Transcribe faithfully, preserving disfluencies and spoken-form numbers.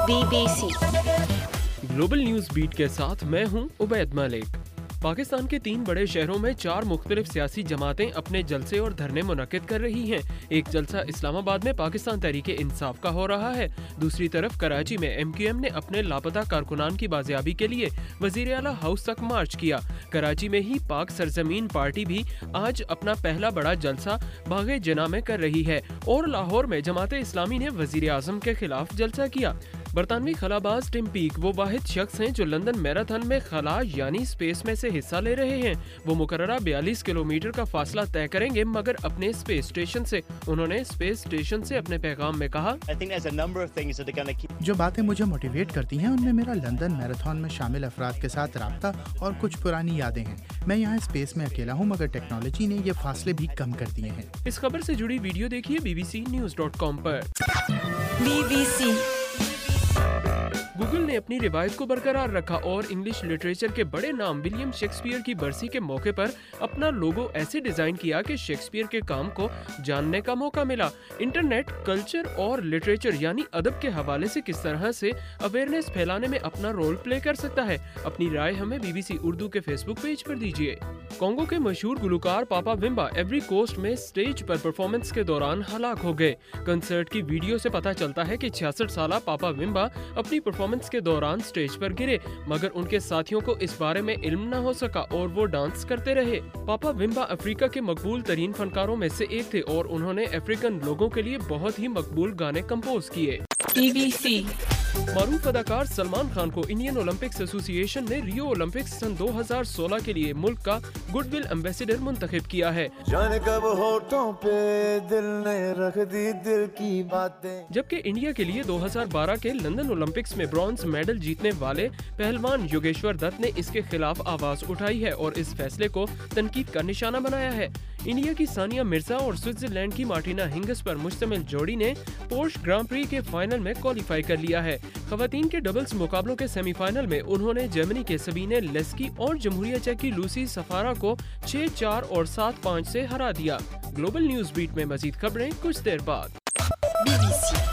Be B C global news beat کے ساتھ میں ہوں عبید ملک۔ پاکستان کے تین بڑے شہروں میں چار مختلف سیاسی جماعتیں اپنے جلسے اور دھرنے منعقد کر رہی ہیں۔ ایک جلسہ اسلام آباد میں پاکستان تحریک انصاف کا ہو رہا ہے، دوسری طرف کراچی میں ایم کیو ایم نے اپنے لاپتہ کارکنان کی بازیابی کے لیے وزیر اعلیٰ ہاؤس تک مارچ کیا۔ کراچی میں ہی پاک سرزمین پارٹی بھی آج اپنا پہلا بڑا جلسہ باغ جناح میں کر رہی ہے اور لاہور میں جماعت اسلامی نے وزیر اعظم کے خلاف جلسہ کیا۔ برطانوی خلا باز ٹم پیک وہ واحد شخص ہیں جو لندن میراتھن میں خلا یعنی سپیس میں سے حصہ لے رہے ہیں۔ وہ مقررہ بیالیس کلومیٹر کا فاصلہ طے کریں گے مگر اپنے سپیس اسٹیشن سے۔ انہوں نے سپیس اسٹیشن سے اپنے پیغام میں کہا، جو باتیں مجھے موٹیویٹ کرتی ہیں ان میں میرا لندن میراتھن میں شامل افراد کے ساتھ رابطہ اور کچھ پرانی یادیں ہیں۔ میں یہاں سپیس میں اکیلا ہوں مگر ٹیکنالوجی نے یہ فاصلے بھی کم کر دیے ہیں۔ اس خبر سے جڑی ویڈیو دیکھیے B B C news dot com پر۔ بی بی سی گوگل نے اپنی روایت کو برقرار رکھا اور انگلش لٹریچر کے بڑے نام ولیم شیکسپیئر کی برسی کے موقع پر اپنا لوگو ایسے ڈیزائن کیا کہ شیکسپیئر کے کام کو جاننے کا موقع ملا۔ انٹرنیٹ کلچر اور لٹریچر یعنی ادب کے حوالے سے کس طرح سے اویئرنیس پھیلانے میں اپنا رول پلے کر سکتا ہے؟ اپنی رائے ہمیں بی بی سی اردو کے فیس بک پیج پر دیجیے۔ کانگو کے مشہور گلوکار پاپا ومبا ایوری کوسٹ میں سٹیج پر پرفارمنس کے دوران ہلاک ہو گئے۔ کنسرٹ کی ویڈیو سے پتہ چلتا ہے کہ چھیاسٹھ سالہ پاپا ومبا اپنی پرفارمنس کے دوران سٹیج پر گرے مگر ان کے ساتھیوں کو اس بارے میں علم نہ ہو سکا اور وہ ڈانس کرتے رہے۔ پاپا ومبا افریقہ کے مقبول ترین فنکاروں میں سے ایک تھے اور انہوں نے افریقن لوگوں کے لیے بہت ہی مقبول گانے کمپوز کیے۔ بی بی سی معروف اداکار سلمان خان کو انڈین اولمپکس ایسوسی ایشن نے ریو اولمپکس سن دو ہزار سولہ کے لیے ملک کا گڈ ول ایمبیسڈر منتخب کیا ہے، جانے کب ہونٹوں پہ دل نے رکھ دی دل کی باتیں۔ جبکہ انڈیا کے لیے دو ہزار بارہ کے لندن اولمپکس میں برونز میڈل جیتنے والے پہلوان یوگیشور دت نے اس کے خلاف آواز اٹھائی ہے اور اس فیصلے کو تنقید کا نشانہ بنایا ہے۔ انڈیا کی ثانیہ مرزا اور سوئٹزرلینڈ کی مارٹینا ہنگس پر مشتمل جوڑی نے پورش گرانڈ پری کے فائنل میں کوالیفائی کر لیا ہے۔ خواتین کے ڈبلز مقابلوں کے سیمی فائنل میں انہوں نے جرمنی کے سبینے لیسکی اور جمہوریہ چیک کی لوسی سفارا کو چھ چار اور سات پانچ سے ہرا دیا۔ گلوبل نیوز بیٹ میں مزید خبریں کچھ دیر بعد۔ Be B C